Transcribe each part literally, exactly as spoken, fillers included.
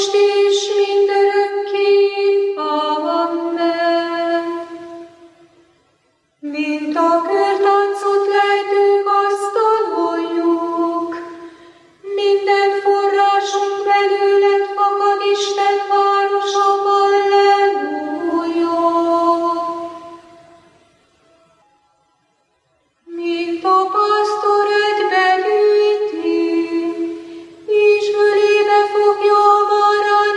most is mindörökké. Amen. Mint a körtáncot lejtők, azt tanuljuk. Minden forrásunk belőled fakad, Isten városa, halleluja. Mint a pásztor egybe gyűjti, és fölébe fogja a bárány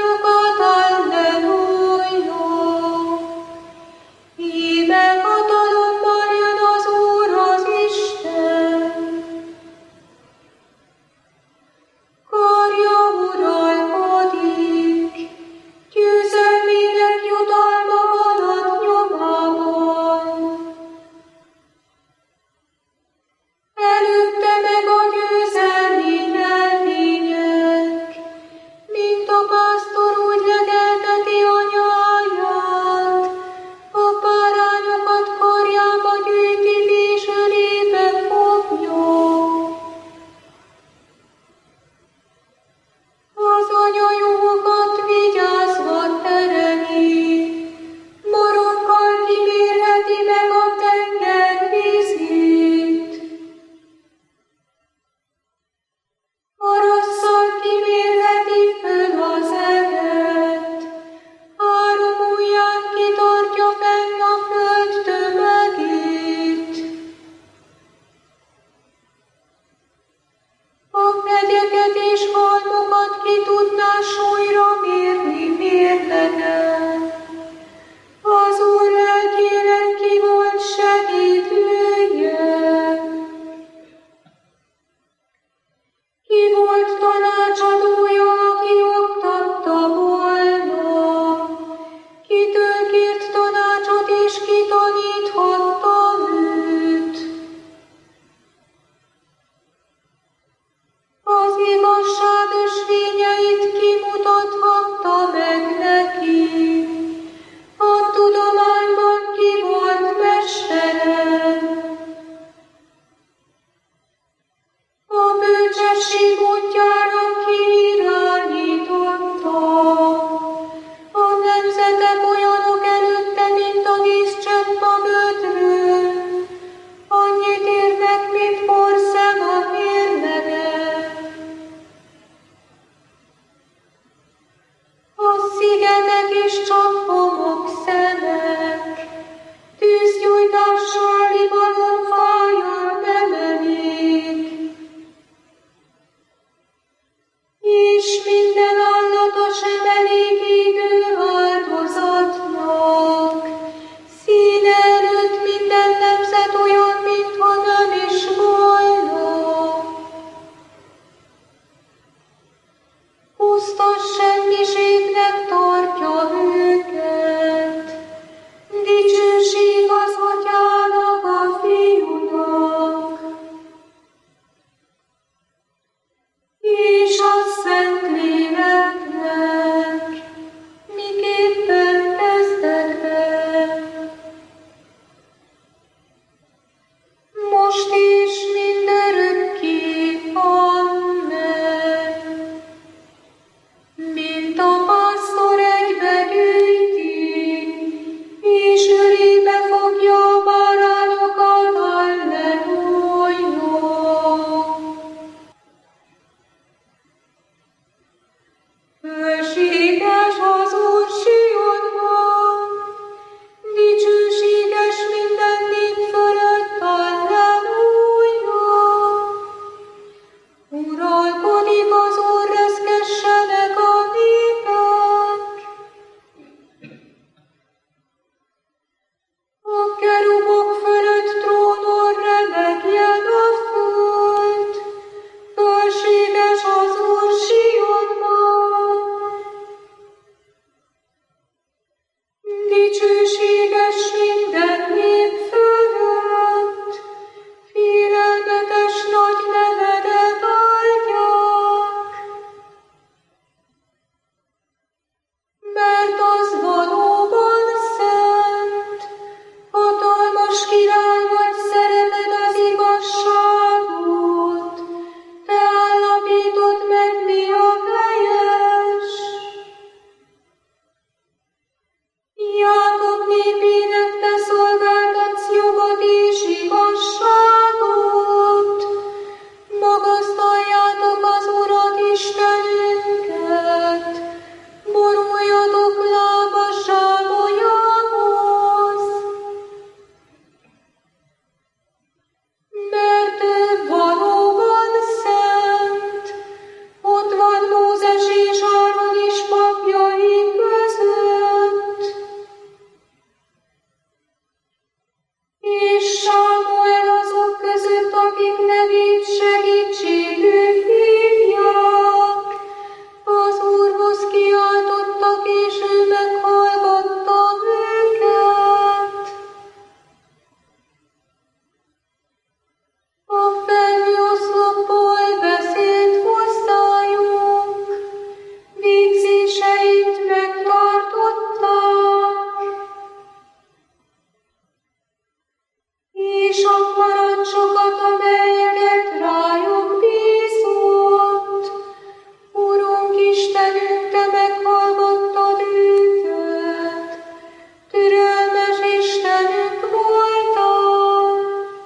Istenünk, Te meghallgattad őket, türelmes Istenünk voltál.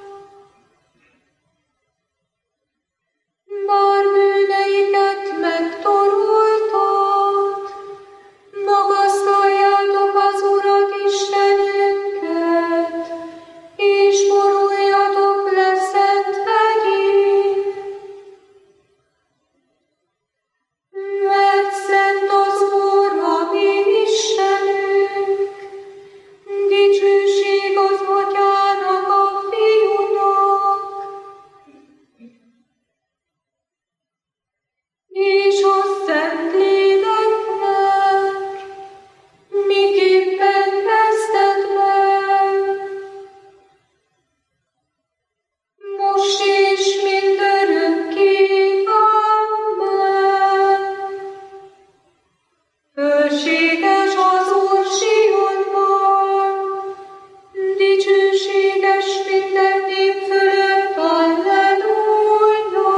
Bár bűneiket megtoroltad, magasztaljátok az Urat Istenünket, és boruljatok le szent hegyén. Mert szent az Úr, a mi Istenünk, dicsőség az Atyának, a Fiúnak, és a Szentléleknek, miképpen kezdted meg, most és mindörökké. Amen. Hőséges az Úr Sionban, dicsőséges minden nép fölött, Alleluja!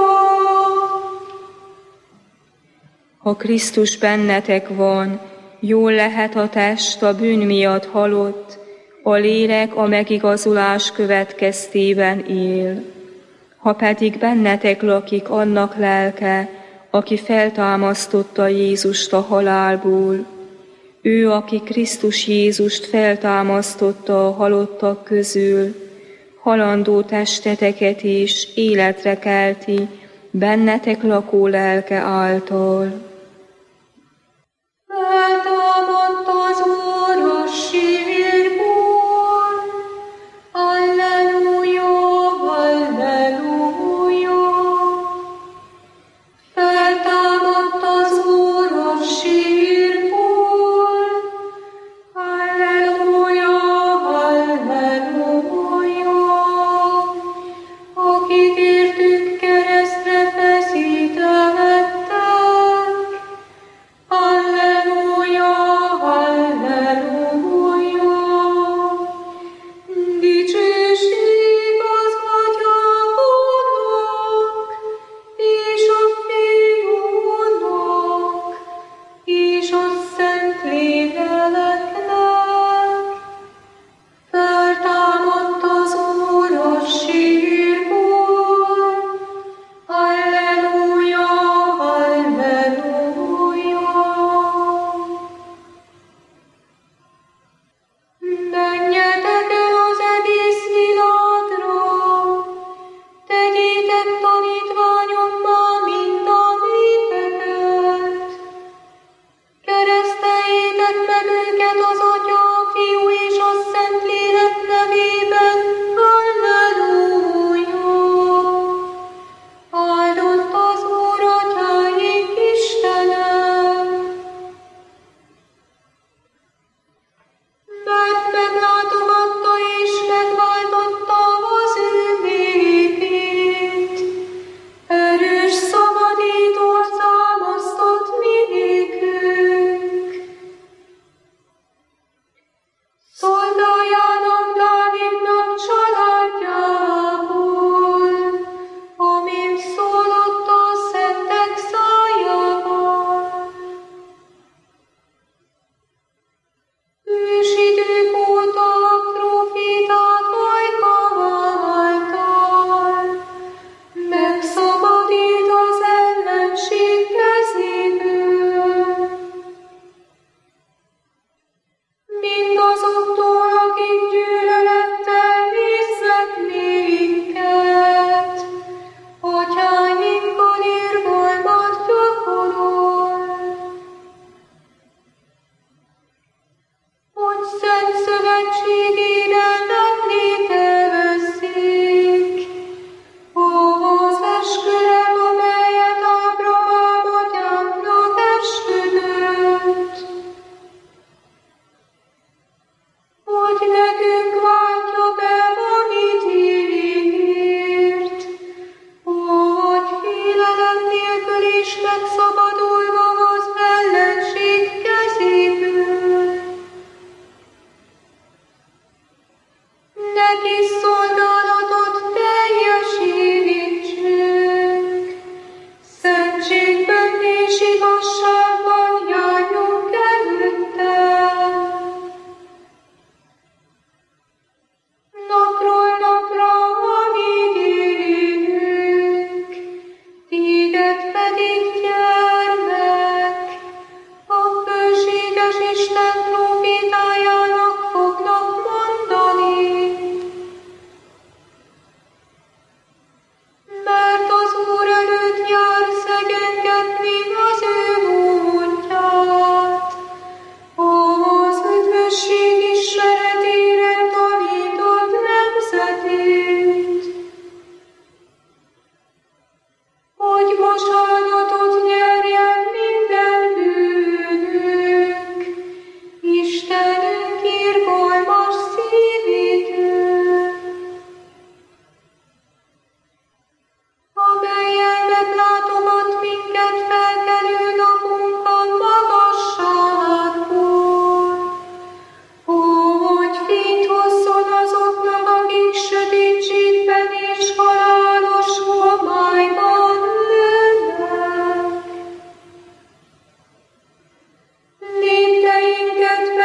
Ha Krisztus bennetek van, jól lehet a test a bűn miatt halott, a lélek a megigazulás következtében él. Ha pedig bennetek lakik annak lelke, aki feltámasztotta Jézust a halálból, ő, aki Krisztus Jézust feltámasztotta a halottak közül, halandó testeteket is életre kelti bennetek lakó lelke által. Feltámadt az Úr a sírból, Alleluja, Alleluja. Feltámadt az Úr a sírból, Alleluja, Alleluja. Akit értünk keresztre feszítettek,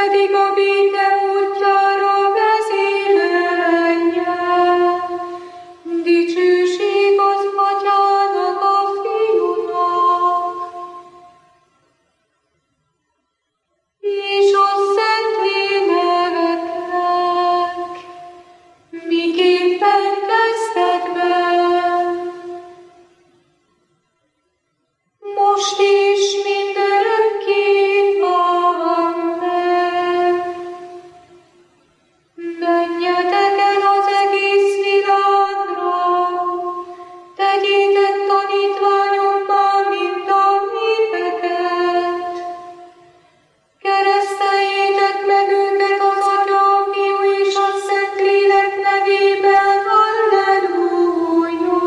pedig a béke útjára vezérelje. Dicsőség az Atyának, a Fiúnak, és a Szentléleknek, miképpen kezdetben, most is mindörökké. Amen. Menjetek el az egész világra, tegyétek tanítványommá mind a népeket, kereszteljétek meg őket az Atya, a Fiú és a Szentlélek nevében. Halleluja!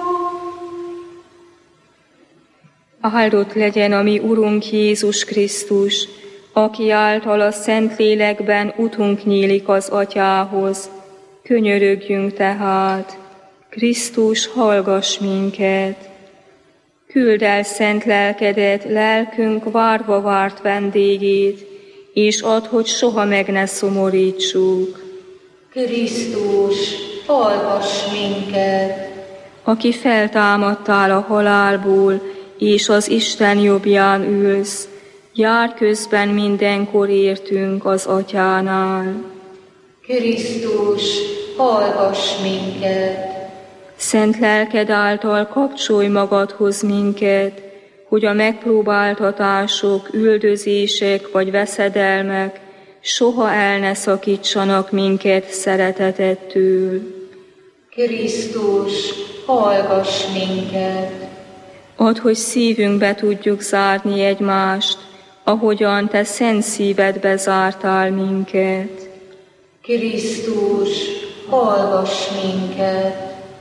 Áldott legyen a mi Urunk Jézus Krisztus, aki által a Szentlélekben utunk nyílik az Atyához. Könyörögjünk tehát, Krisztus, hallgass minket! Küldd el szent lelkedet, lelkünk várva várt vendégét, és add, hogy soha meg ne szomorítsuk. Krisztus, hallgass minket! Aki feltámadtál a halálból, és az Isten jobbján ülsz, jár közben mindenkor értünk az Atyánál. Krisztus, hallgass minket! Szent lelked által kapcsolj magadhoz minket, hogy a megpróbáltatások, üldözések vagy veszedelmek soha el ne szakítsanak minket szeretetettől. Krisztus, hallgass minket! Add, hogy szívünkbe tudjuk zárni egymást, ahogyan te szent szívedbe zártál minket. Krisztus, hallgass minket!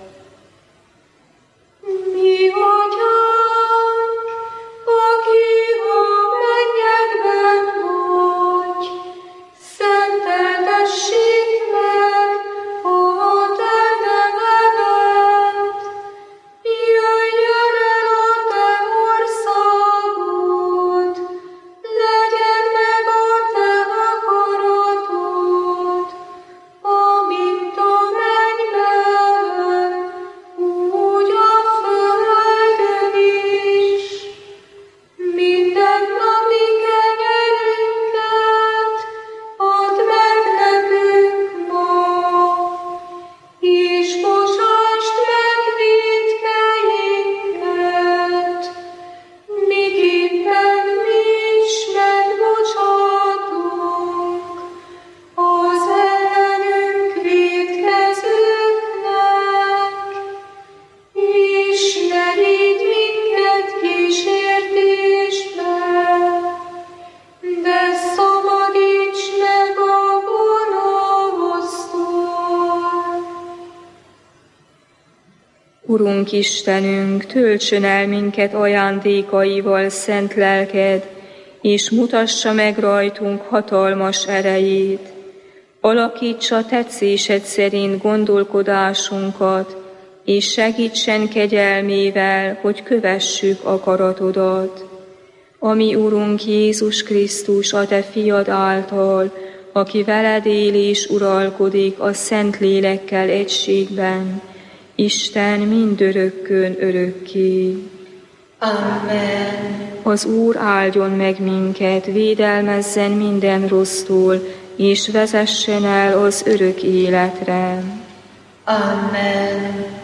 Mi Atyánk, aki a mennyekben vagy, szenteltessék meg a te neved, jöjjön el a te országod, legyen meg a te akaratod, amint a mennyben, úgy a földön is. Mindennapi kenyerünket add meg nekünk ma, és bocsásd meg vétkeinket, miképpen mi is megbocsátunk az ellenünk vétkezőknek, és ne vigy minket kísértésbe, de szabadíts meg a gonosztól. Urunk Istenünk, töltsön el minket ajándékaival szent lelked, és mutassa meg rajtunk hatalmas erejét. Alakítsa tetszésed szerint gondolkodásunkat, és segítsen kegyelmével, hogy kövessük akaratodat. Ami Urunk Jézus Krisztus, a te fiad által, aki veled él és uralkodik a Szent Lélekkel egységben, Isten mindörökkön örökké. Amen. Az Úr áldjon meg minket, védelmezzen minden rossztól, és vezessen el az örök életre. Amen.